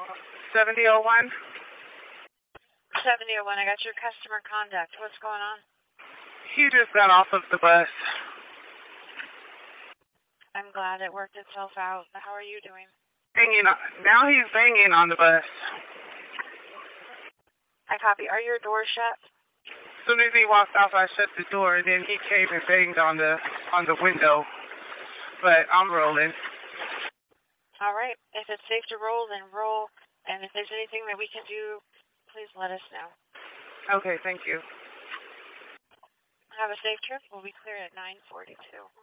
7001? 7001, I got your customer contact. What's going on? He just got off of the bus. I'm glad it worked itself out. How are you doing? Banging on. Now he's banging on the bus. I copy. Are your doors shut? As soon as he walked off, I shut the door, and then he came and banged on the window. But I'm rolling. All right. If it's safe to roll, then roll. And if there's anything that we can do, please let us know. Okay, thank you. Have a safe trip. We'll be clear at 9:42.